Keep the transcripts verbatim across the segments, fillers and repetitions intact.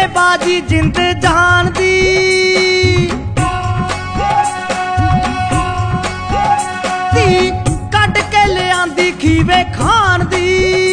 बाजी जिंद जहान दी धी कट के ले आंदी खीवे खान दी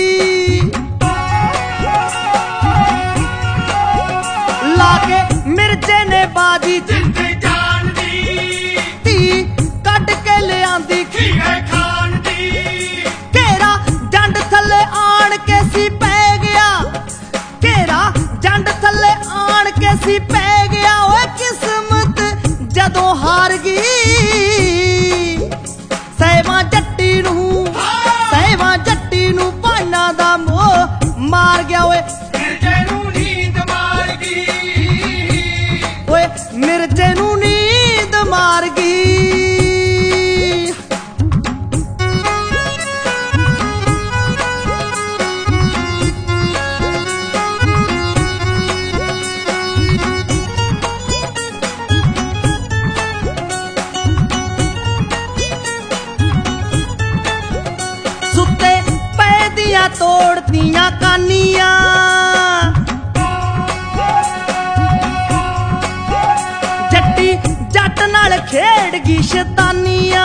लाके मिर्जे ने बाजी जिंद जान दी धी कट के ले आंदी खीवे खान दी घेरा जंड थले आन के सी पै गया घेरा जंड थले आन के सी पै गया ओए किस्मत जदों हार गई सहवा जट्टी नू सहवा जट्टी नू भाना दा मोह मार गया ओए मिर्जे नू नींद मार गई ओए मिर्जे नू नींद मार गई सुते पै दिया तोड़तियां कानियां जट्टी जट नाल खेड़ गी शैतानियां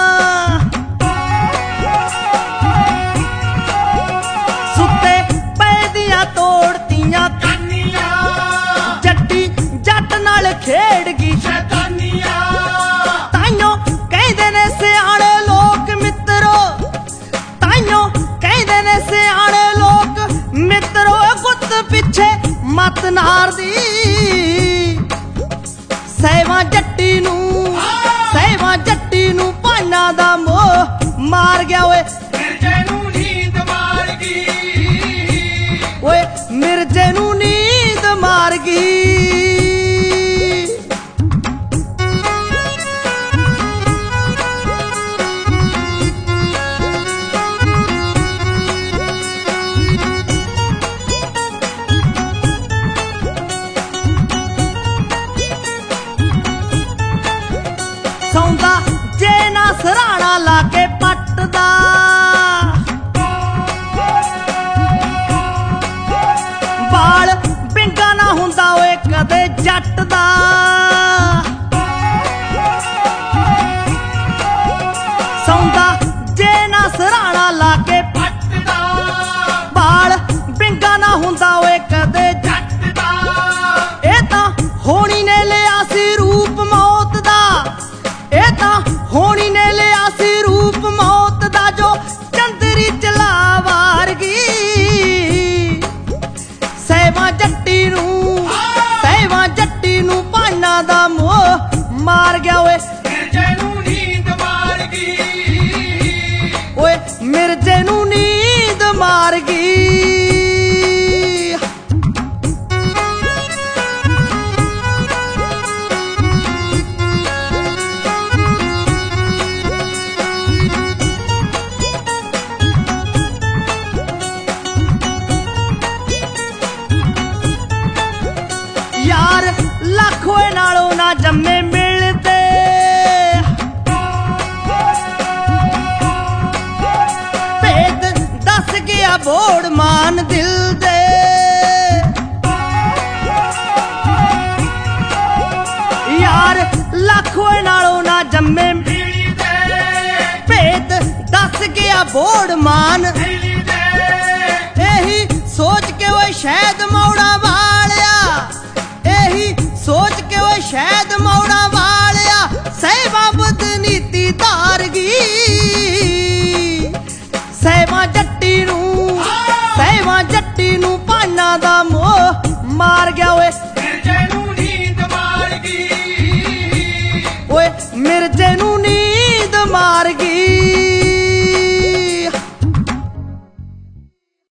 सुते पै दिया तोड़तियां कानियां जट्टी जट नाल खेड़ गी शैतानियां ताइयों कहंदे ने सियाणे लोक मित्रो ताइयों कहंदे ने सियाणे लोक मित्रो गुत्त पिछे मत नार दी सहवा जट्टी नू सहवा जट्टी नू भाना दा मोह मार गया ओए मिर्जे नू नींद मार गई ओए मिर्जे नू नींद मार गई सौंदा जे ना सराणा लाके पटदा बाल बिंगा ना हुंदा ओए कदे जट दा सौंदा जे ना सराणा लाके पटदा बाल बिंगा ना हुंदा ओए कदे जट जटदा ਇਹ ਤਾਂ ਹੋਣੀ ਨੇ ਲਿਆ ਸੀ ਰੂਪ ਮੌਤ ਦਾ ਇਹ ਤਾਂ ਹੋਣੀ ਨੇ ਲਿਆ ਸੀ ਰੂਪ ਮੌਤ ਦਾ ਜੋ ਚੰਦਰੀ ਚਲਾ ਵਾਰ ਗਈ ਸਹਿਵਾ ਜੱਟੀ ਨੂੰ ਸਹਿਵਾ ਜੱਟੀ ਨੂੰ ਭਾਨਾ ਦਾ ਮੋਹ ਮਾਰ ਗਿਆ ਓਏ ਮਿਰਜੇ ਨੂੰ ਨੀਂਦ ਮਾਰ ਗਈ ਓਏ ਮਿਰਜੇ ਨੂੰ ਨੀਂਦ ਮਾਰ ਗਈ यार लख होए नालों ना जम्मे मिलते भेद दस गया बोड़ मान दिल दे यार लख होए नालों ना जम्मे ਮਿਲਦੇ भेद दस गया बोड़ मान ਦਿਲ